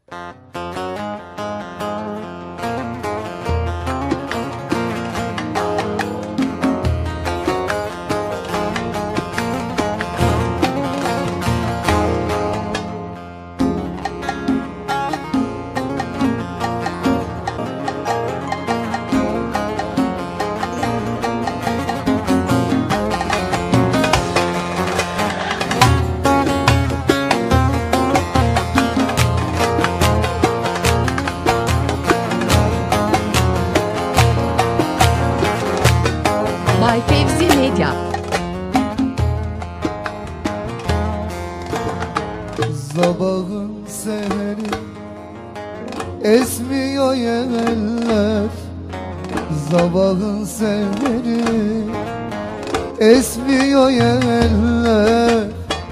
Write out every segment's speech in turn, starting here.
Bay Fevzi Medya. Sabahın seheri esmiyor yeller, sabahın seheri esmiyor yeller.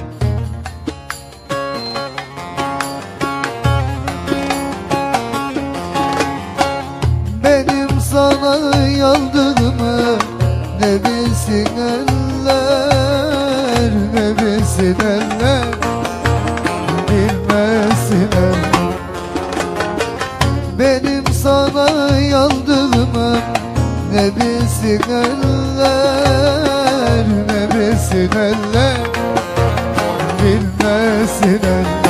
Benim sana yandığımı ne bilsin eller, ne bilsin eller, bilmesin eller. Benim sana yandığımı ne bilsin eller, ne bilsin eller, bilmesin eller.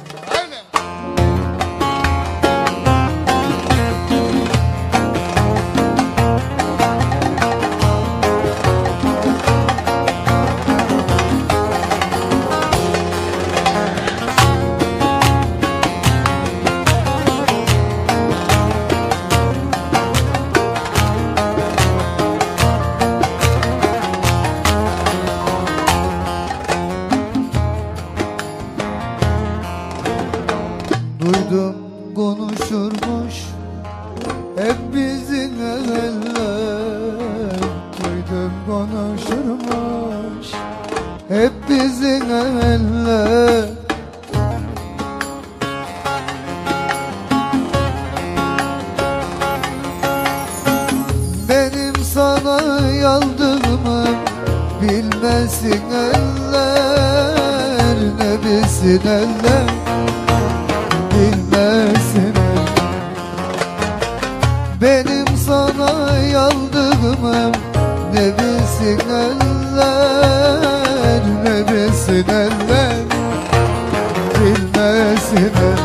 Duydum konuşurmuş hep bizim eller, duydum konuşurmuş hep bizim eller. Benim sana yandığımı bilmesin eller, ne bilsin eller, bilmesin eller. Benim sana yandığımı ne bilsin eller, ne bilsin eller, bilmesin eller.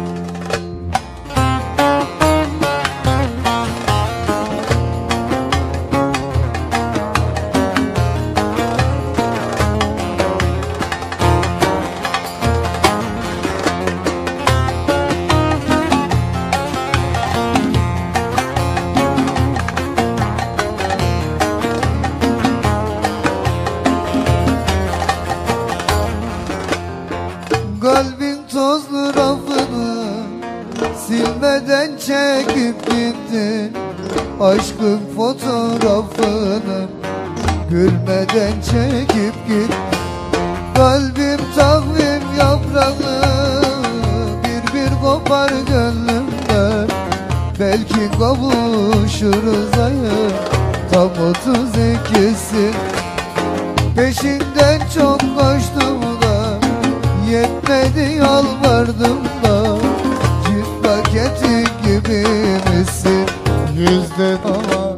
Kalbin tozlu rafını silmeden çekip gittin, aşkın fotoğrafını gülmeden çekip gittin. Kalbim takvim yaprağı bir bir kopar gönlümden, belki kavuşuruz ayı tam 32'si. Peşinden çok koştum da yetmedi, yalvardım da cilt paketi gibi misin yüzden ama.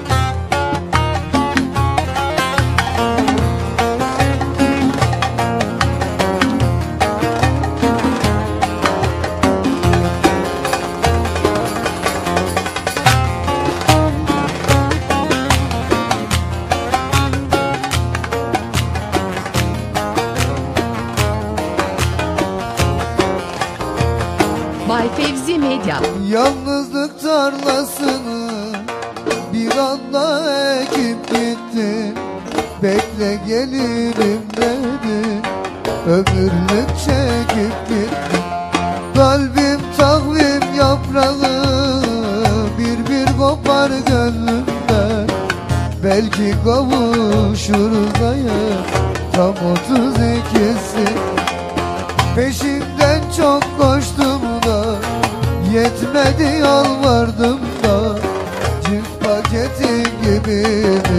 Bay Fevzi Medya. Yalnızlık tarlasını bir anda ekip gittin, bekle gelirim dedin, ömürlük çekip gittin. Kalbim takvim yaprağı bir bir kopar gönlümden, belki kavuşuruz ayı tam 32'si. Peşinden çok koştum da yetmedi, yalvardım da cilt paketi gibi